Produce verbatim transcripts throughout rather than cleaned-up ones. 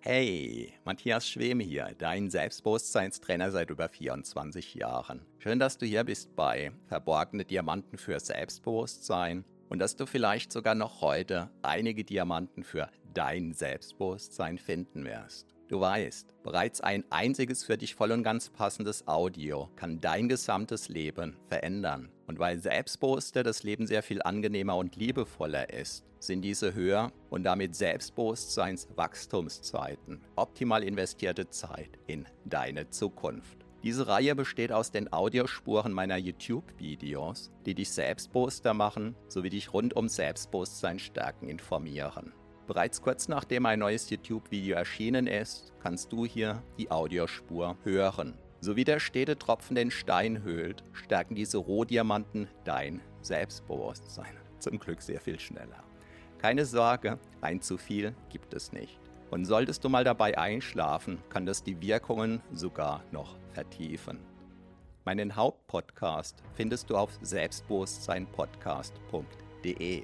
Hey, Matthias Schwem hier, dein Selbstbewusstseinstrainer seit über vierundzwanzig Jahren. Schön, dass du hier bist bei Verborgene Diamanten für Selbstbewusstsein und dass du vielleicht sogar noch heute einige Diamanten für dein Selbstbewusstsein finden wirst. Du weißt, bereits ein einziges für dich voll und ganz passendes Audio kann dein gesamtes Leben verändern. Und weil Selbstbewusster das Leben sehr viel angenehmer und liebevoller ist, sind diese Höher- und damit Selbstbewusstseinswachstumszeiten optimal investierte Zeit in deine Zukunft. Diese Reihe besteht aus den Audiospuren meiner YouTube-Videos, die dich selbstbewusster machen, sowie dich rund um Selbstbewusstsein stärken informieren. Bereits kurz nachdem ein neues YouTube-Video erschienen ist, kannst du hier die Audiospur hören. So wie der stete Tropfen den Stein höhlt, stärken diese Rohdiamanten dein Selbstbewusstsein. Zum Glück sehr viel schneller. Keine Sorge, ein zu viel gibt es nicht. Und solltest du mal dabei einschlafen, kann das die Wirkungen sogar noch vertiefen. Meinen Hauptpodcast findest du auf selbstbewusstsein podcast punkt de.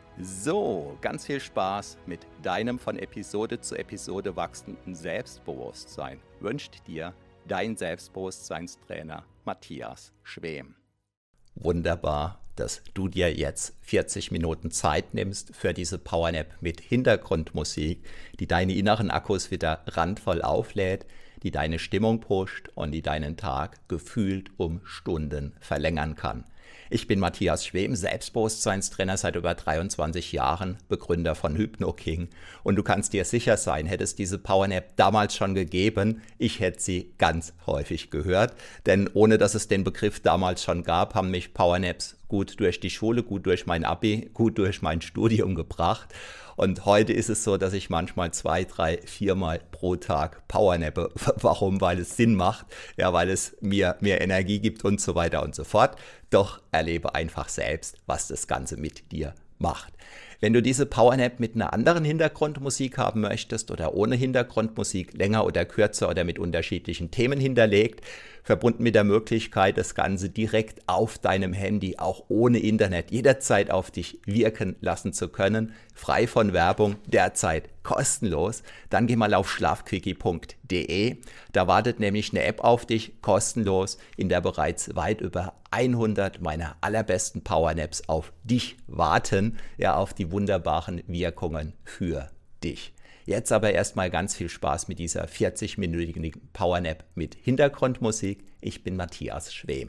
So, ganz viel Spaß mit deinem von Episode zu Episode wachsenden Selbstbewusstsein wünscht dir dein Selbstbewusstseinstrainer Matthias Schwem. Wunderbar, dass du dir jetzt vierzig Minuten Zeit nimmst für diese Powernap mit Hintergrundmusik, die deine inneren Akkus wieder randvoll auflädt, die deine Stimmung pusht und die deinen Tag gefühlt um Stunden verlängern kann. Ich bin Matthias Schwem, Selbstbewusstseinstrainer seit über dreiundzwanzig Jahren, Begründer von HypnoKing. Und du kannst dir sicher sein, hätte es diese Powernap damals schon gegeben, ich hätte sie ganz häufig gehört. Denn ohne dass es den Begriff damals schon gab, haben mich Powernaps gut durch die Schule, gut durch mein Abi, gut durch mein Studium gebracht. Und heute ist es so, dass ich manchmal zwei, drei, viermal pro Tag powernappe. Warum? Weil es Sinn macht, ja, weil es mir mehr Energie gibt und so weiter und so fort. Doch erlebe einfach selbst, was das Ganze mit dir macht. Wenn du diese Powernap mit einer anderen Hintergrundmusik haben möchtest oder ohne Hintergrundmusik, länger oder kürzer oder mit unterschiedlichen Themen hinterlegt, verbunden mit der Möglichkeit, das Ganze direkt auf deinem Handy, auch ohne Internet, jederzeit auf dich wirken lassen zu können, frei von Werbung, derzeit kostenlos, dann geh mal auf schlafquickie punkt de. Da wartet nämlich eine App auf dich, kostenlos, in der bereits weit über hundert meiner allerbesten Powernaps auf dich warten, ja, auf die wunderbaren Wirkungen für dich. Jetzt aber erstmal ganz viel Spaß mit dieser vierzig-minütigen Powernap mit Hintergrundmusik. Ich bin Matthias Schwem.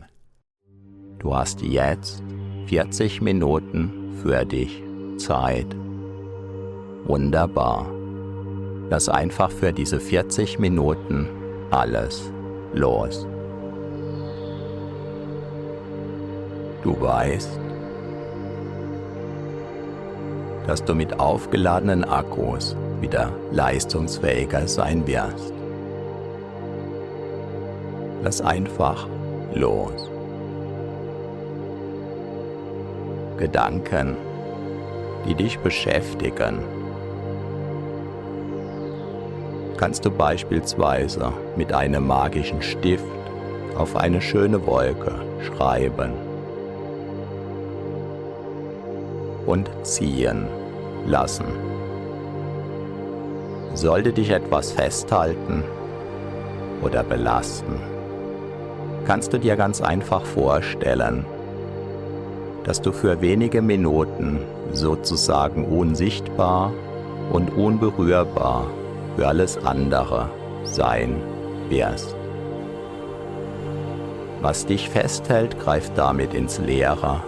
Du hast jetzt vierzig Minuten für dich Zeit. Wunderbar. Lass einfach für diese vierzig Minuten alles los. Du weißt, dass du mit aufgeladenen Akkus wieder leistungsfähiger sein wirst. Lass einfach los. Gedanken, die dich beschäftigen, kannst du beispielsweise mit einem magischen Stift auf eine schöne Wolke schreiben und ziehen lassen. Sollte dich etwas festhalten oder belasten, kannst du dir ganz einfach vorstellen, dass du für wenige Minuten sozusagen unsichtbar und unberührbar für alles andere sein wirst. Was dich festhält, greift damit ins Leere.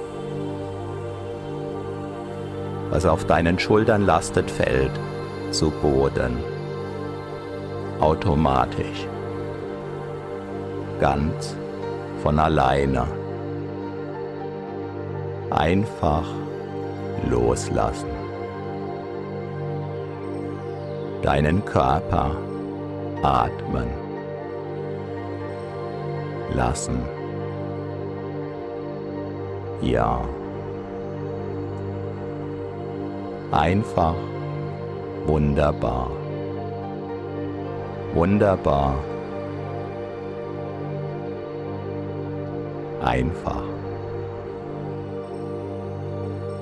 Was auf deinen Schultern lastet, fällt zu Boden. Automatisch. Ganz von alleine. Einfach loslassen. Deinen Körper atmen lassen. Ja. Einfach wunderbar. Wunderbar. Einfach.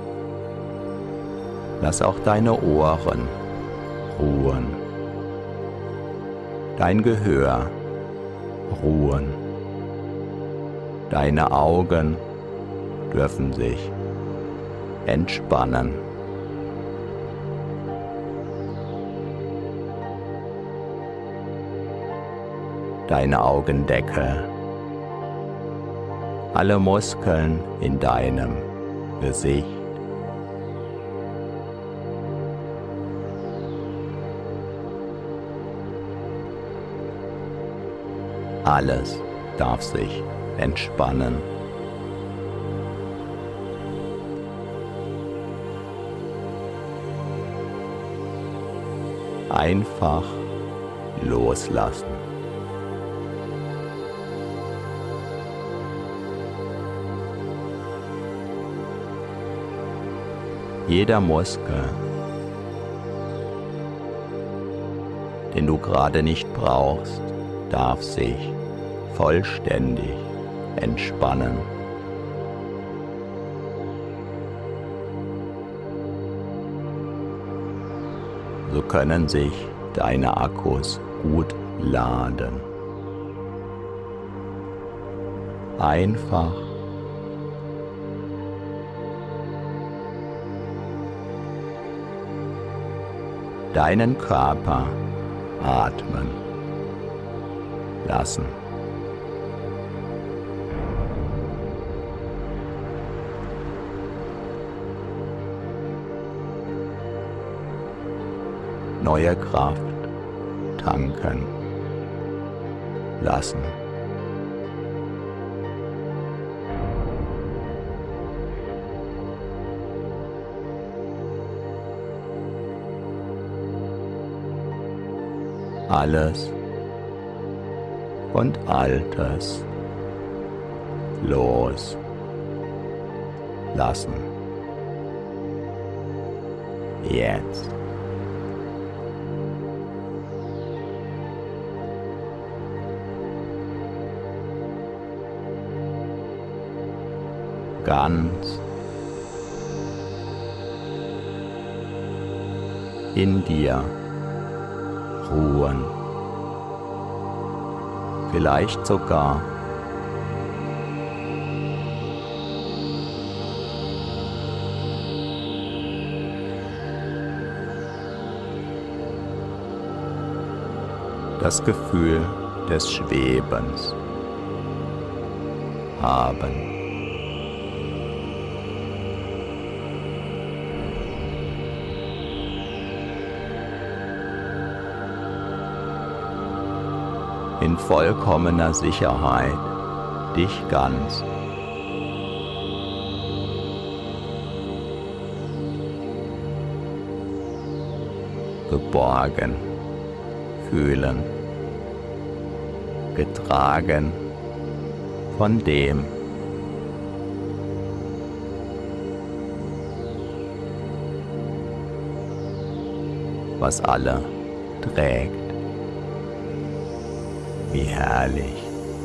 Lass auch deine Ohren ruhen. dein Gehör ruhen. Deine Augen dürfen sich entspannen. Deine Augendecke, alle Muskeln in deinem Gesicht, alles darf sich entspannen. Einfach loslassen. Jeder Muskel, den du gerade nicht brauchst, darf sich vollständig entspannen. So können sich deine Akkus gut laden. Einfach deinen Körper atmen lassen. Neue Kraft tanken lassen. Alles und Altes los lassen. Jetzt. Ganz in dir ruhen, vielleicht sogar das Gefühl des Schwebens haben. In vollkommener Sicherheit dich ganz geborgen fühlen, getragen von dem, was alle trägt. Wie herrlich.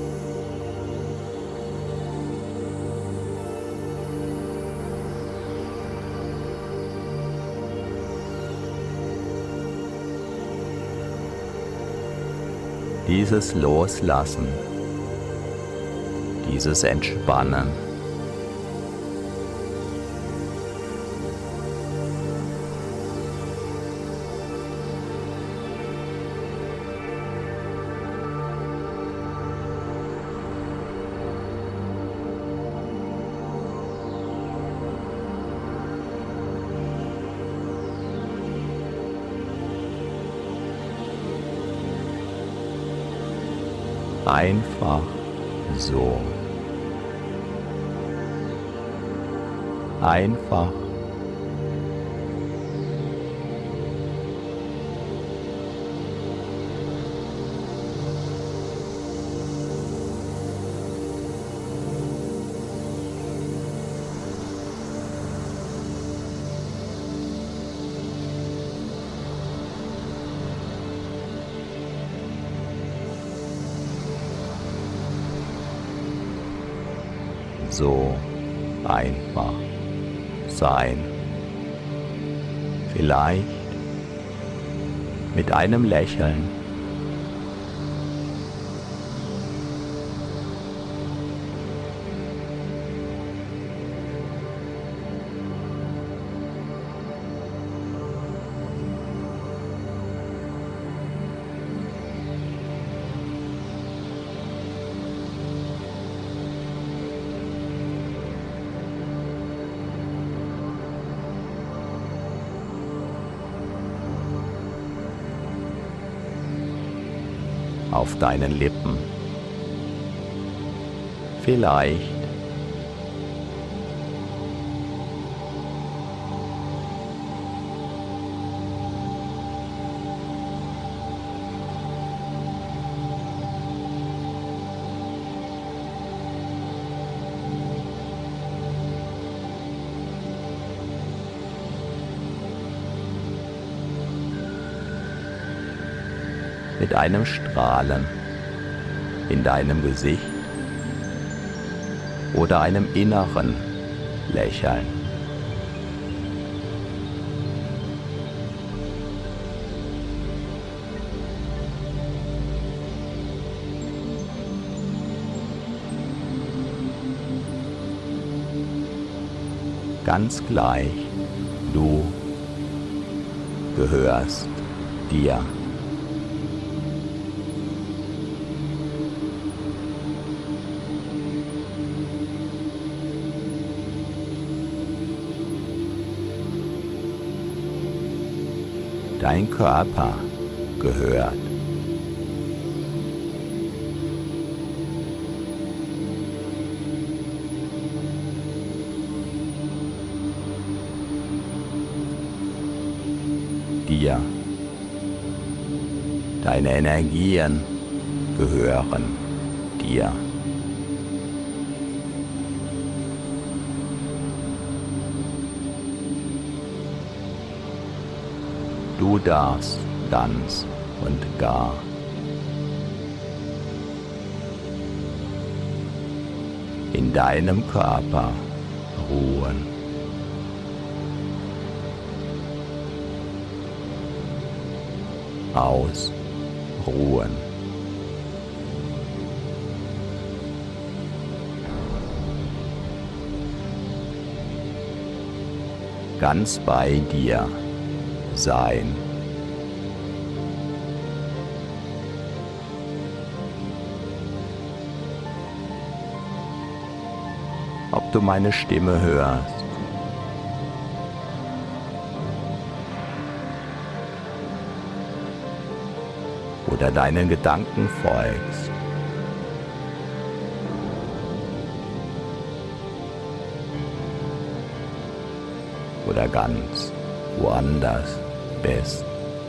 Dieses Loslassen, dieses Entspannen, einfach so. Einfach so einfach sein. Vielleicht mit einem Lächeln auf deinen Lippen. Vielleicht mit einem Strahlen in deinem Gesicht oder einem inneren Lächeln. Ganz gleich, du gehörst dir. Dein Körper gehört dir. Deine Energien gehören dir. Du darfst ganz und gar in deinem Körper ruhen. Ausruhen. Ganz bei dir sein. Ob du meine Stimme hörst oder deinen Gedanken folgst, oder ganz woanders bist.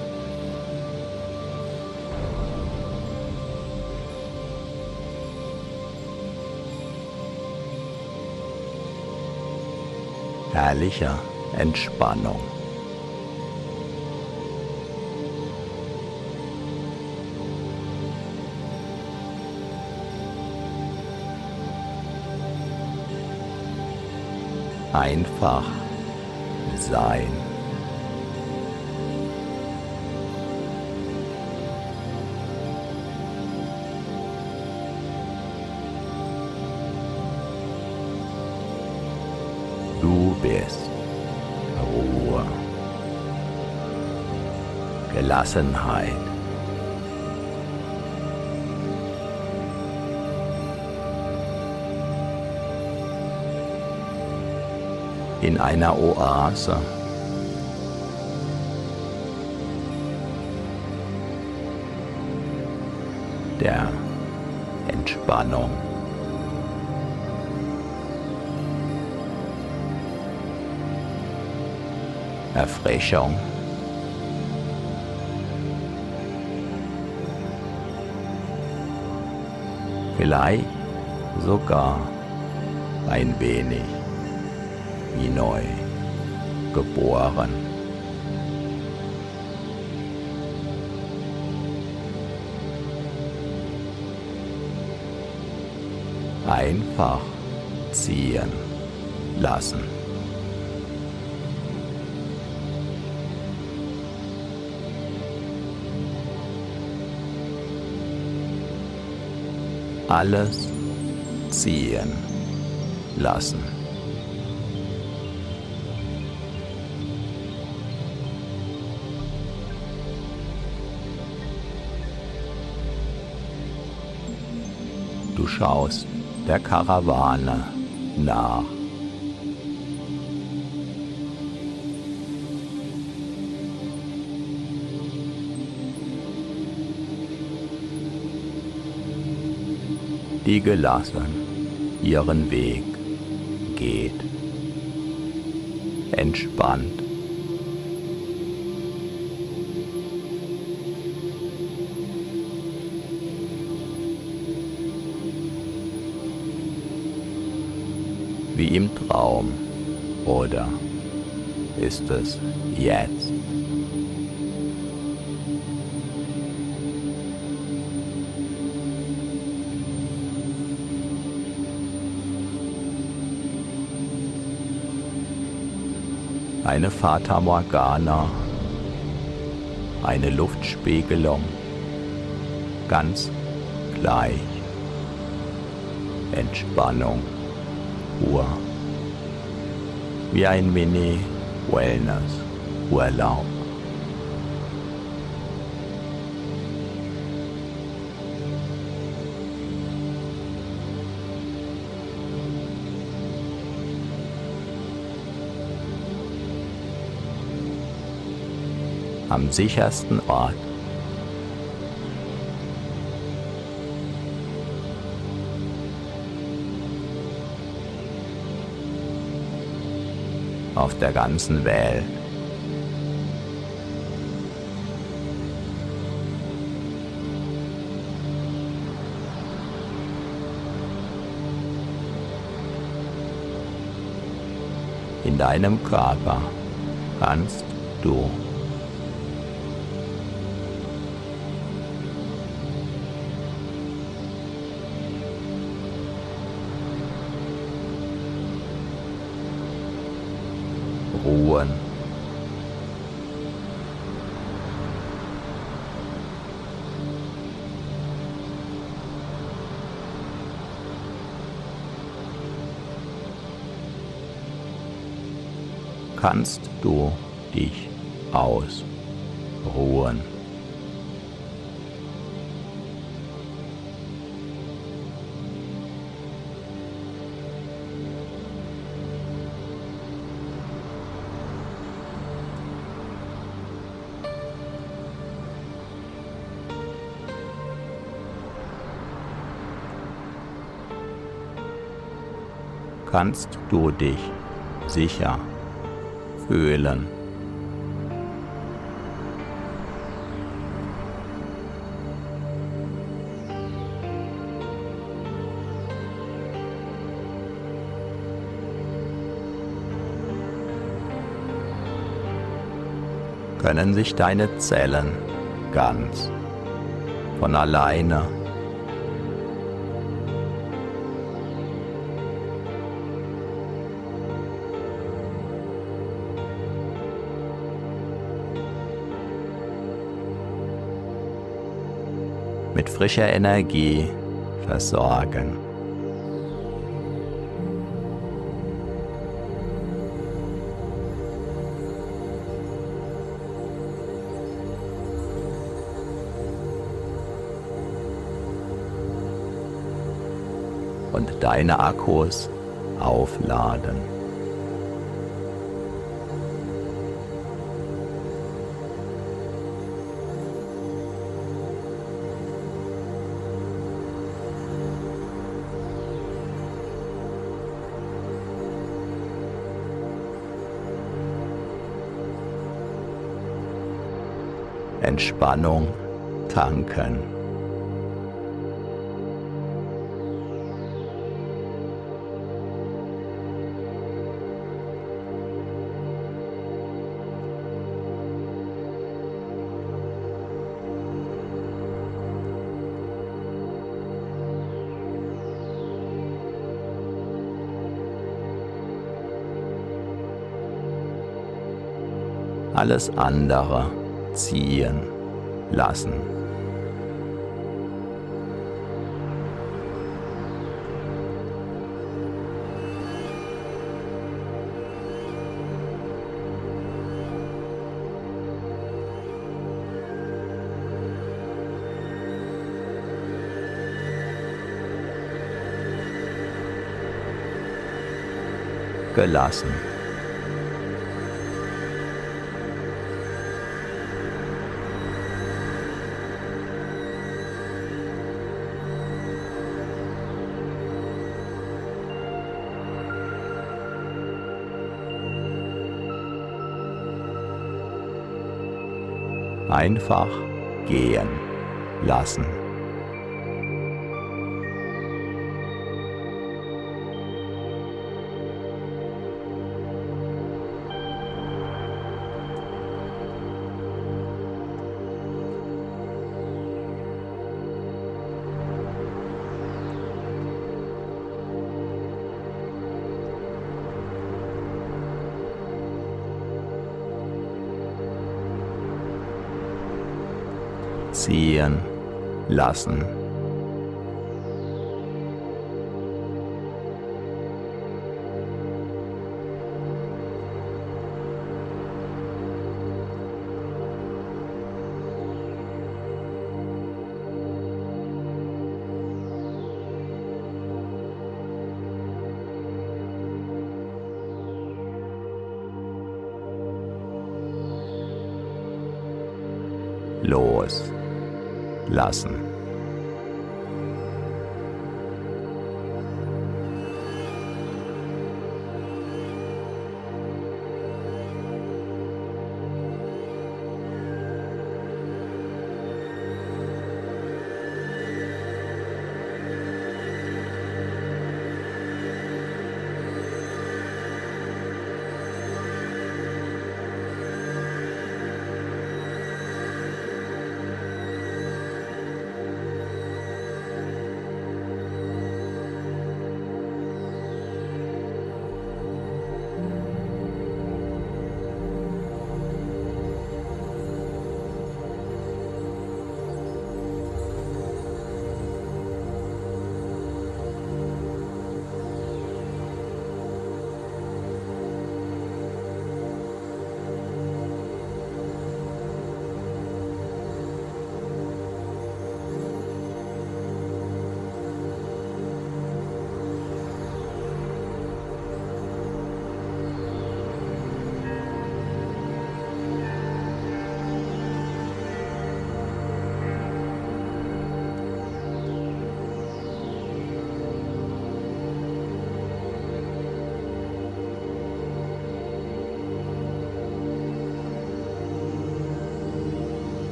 Herrlicher Entspannung. Einfach sein. Du bist Ruhe, Gelassenheit. In einer Oase. Der Entspannung. Erfrischung. Vielleicht sogar ein wenig wie neu geboren. Einfach ziehen lassen. Alles ziehen lassen. Du schaust der Karawane nach. die gelassen ihren Weg geht. Entspannt. Wie im Traum, oder ist es jetzt? Eine Fata Morgana, eine Luftspiegelung, ganz gleich. Entspannung pur, wie ein Mini-Wellness-Urlaub. Am sichersten Ort. Auf der ganzen Welt. In deinem Körper kannst du ruhen. Kannst du dich ausruhen. Kannst du dich sicher fühlen. Können sich deine Zellen ganz von alleine mit frischer Energie versorgen. Und deine Akkus aufladen. Entspannung tanken. Alles andere ziehen lassen. Gelassen. Einfach gehen lassen. Ziehen lassen. Los lassen.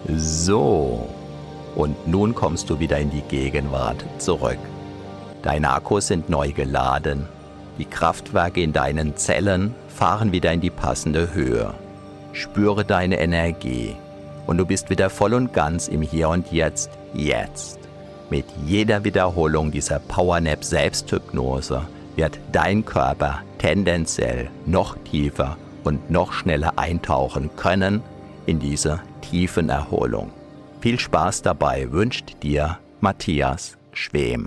So, und nun kommst du wieder in die Gegenwart zurück. Deine Akkus sind neu geladen. Die Kraftwerke in deinen Zellen fahren wieder in die passende Höhe. Spüre deine Energie und du bist wieder voll und ganz im Hier und Jetzt, jetzt. Mit jeder Wiederholung dieser Powernap Selbsthypnose wird dein Körper tendenziell noch tiefer und noch schneller eintauchen können in diese tiefen Erholung. Viel Spaß dabei wünscht dir Matthias Schwem.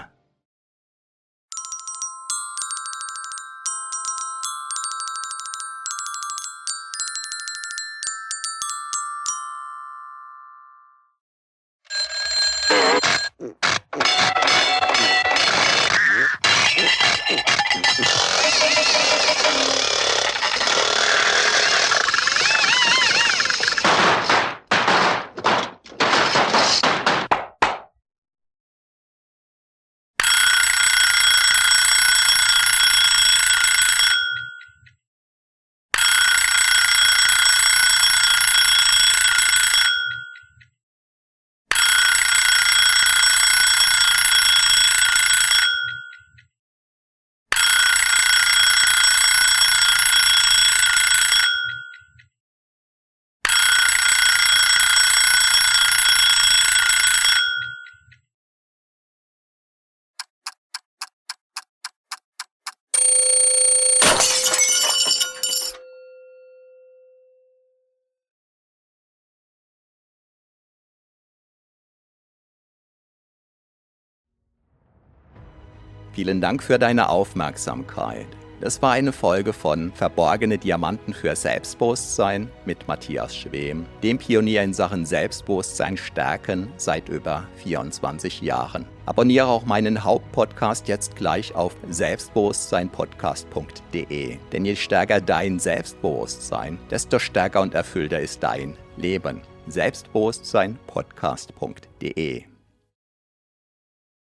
Vielen Dank für deine Aufmerksamkeit. Das war eine Folge von Verborgene Diamanten für Selbstbewusstsein mit Matthias Schwem, dem Pionier in Sachen Selbstbewusstsein stärken seit über vierundzwanzig Jahren. Abonniere auch meinen Hauptpodcast jetzt gleich auf selbstbewusstsein podcast punkt de, denn je stärker dein Selbstbewusstsein, desto stärker und erfüllter ist dein Leben. selbstbewusstsein podcast punkt de